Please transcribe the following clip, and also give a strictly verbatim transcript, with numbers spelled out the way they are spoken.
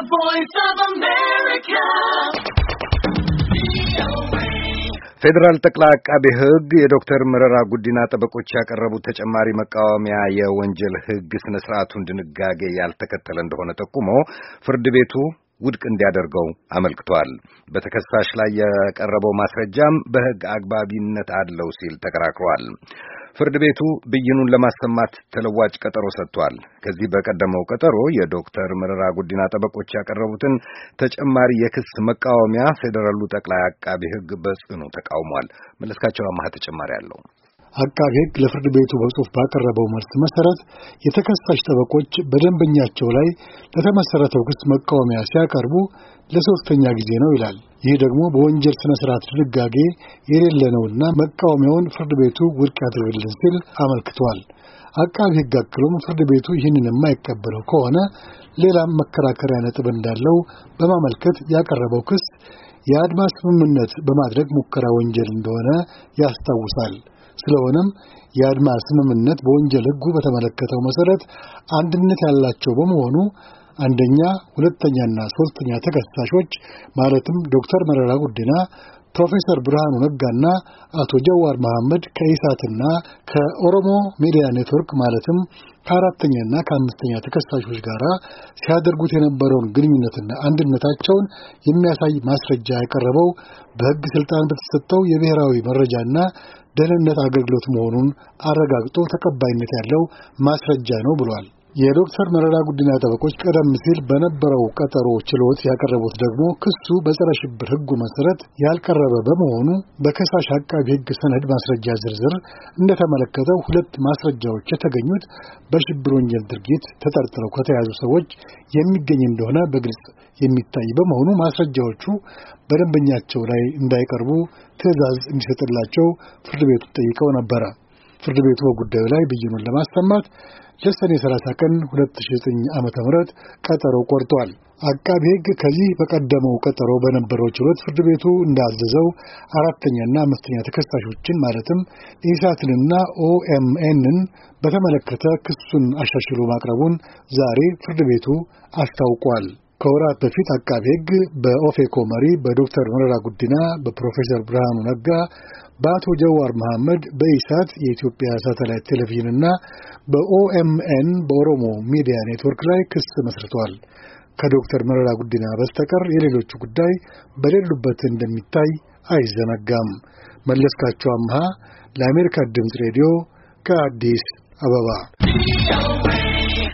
voice of America. ፌደራል ጠቅላይ አቃቤ ሕግ የዶክተር መረራ ጉዲና ጠበቆች ያቀረቡት ተጨማሪ መቃወሚያ የወንጀል ሕግ ስነ ስርዓቱን ድንጋጌ ያልተከተለ እንደሆነ ጠቁሞ ፍርድ ቤቱ ውድቅ እንዲያደርገው አመልክቷል። በተከሳሽ ላይ የቀረበው ማስረጃም በሕግ አግባቢነት አለው ሲል ተከራክሯል። ፍርድ ቤቱ ብይኑን ለማሰማት ተለዋጭ ቀጠሮ ሰጥቷል። ከዚህ በቀደመው ቀጠሮ የዶክተር መረራ ጉዲና ጠበቆች ያቀረቡትን ተጨማሪ የክስ መቃወሚያ ፌደራሉ ጠቅላይ አቃቤ ሕግ በጽኑ ተቃውሟል። መለስካቸው አማሃ ተጨማሪ አለው። አቃቤ ሕግ ለፍርድ ቤቱ በጽሑፍ ባቀረበው መልስ መሰረት የተከሳሽ ጠበቆች በደንበኛቸው ላይ ለተመሰረተው ክስ መቃወሚያ ሲያቀርቡ ለሶስተኛ ጊዜ ነው ይላል። ይህ ደግሞ በወንጀል ስነ ስርዓት ድንጋጌ የሌለ ነውና መቃወሚያውን ፍርድ ቤቱ ውድቅ ያድርግልን ሲል አመልክቷል። አቃቤ ሕግ አክሎም ፍርድ ቤቱ ይህንን የማይቀበለው ከሆነ ሌላም መከራከሪያ ነጥብ እንዳለው በማመልከት ያቀረበው ክስ የአድማ ስምምነት በማድረግ ሙከራ ወንጀል እንደሆነ ያስታውሳል። ስለሆነም የአድማ ስምምነት በወንጀል ሕጉ በተመለከተው መሰረት አንድነት ያላቸው በመሆኑ አንደኛ፣ ሁለተኛና ሶስተኛ ተከሳሾች ማለትም ዶክተር መረራ ጉዲና፣ ፕሮፌሰር ብርሃኑ ነጋና አቶ ጀዋር መሐመድ ከኢሳትና ከኦሮሞ ሚዲያ ኔትወርክ ማለትም ከአራተኛና ከአምስተኛ ተከሳሾች ጋር ሲያደርጉት የነበረውን ግንኙነትና አንድነታቸውን የሚያሳይ ማስረጃ ያቀረበው በሕግ ስልጣን በተሰጠው የብሔራዊ መረጃና ደህንነት አገልግሎት መሆኑን አረጋግጦ ተቀባይነት ያለው ማስረጃ ነው ብሏል። የዶክተር መረራ ጉዲና ጠበቆች ቀደም ሲል በነበረው ቀጠሮ ችሎት ያቀረቡት ደግሞ ክሱ በጸረ ሽብር ሕጉ መሰረት ያልቀረበ በመሆኑ በከሳሽ አቃቢ ሕግ ሰነድ ማስረጃ ዝርዝር እንደተመለከተው ሁለት ማስረጃዎች የተገኙት በሽብር ወንጀል ድርጊት ተጠርጥረው ከተያዙ ሰዎች የሚገኝ እንደሆነ በግልጽ የሚታይ በመሆኑ ማስረጃዎቹ በደንበኛቸው ላይ እንዳይቀርቡ ትዕዛዝ እንዲሰጥላቸው ፍርድ ቤቱን ጠይቀው ነበረ። ፍርድ ቤቱ በጉዳዩ ላይ ብይኑን ለማሰማት ለሰኔ ሰላሳ ቀን ሁለት ሺህ ዘጠኝ ዓመተ ምህረት ቀጠሮ ቆርጧል። አቃቤ ሕግ ከዚህ በቀደመው ቀጠሮ በነበረው ችሎት ፍርድ ቤቱ እንዳዘዘው አራተኛና አምስተኛ ተከሳሾችን ማለትም ኢሳትንና ኦኤምኤንን በተመለከተ ክሱን አሻሽሎ ማቅረቡን ዛሬ ፍርድ ቤቱ አስታውቋል። ከወራት በፊት አቃቤ ሕግ በኦፌኮ መሪ በዶክተር መረራ ጉዲና፣ በፕሮፌሰር ብርሃኑ ነጋ፣ በአቶ ጀዋር መሐመድ፣ በኢሳት የኢትዮጵያ ሳተላይት ቴሌቪዥንና በኦኤምኤን በኦሮሞ ሚዲያ ኔትወርክ ላይ ክስ መስርቷል። ከዶክተር መረራ ጉዲና በስተቀር የሌሎቹ ጉዳይ በሌሉበት እንደሚታይ አይዘነጋም። መለስካቸው አምሃ ለአሜሪካ ድምፅ ሬዲዮ ከአዲስ አበባ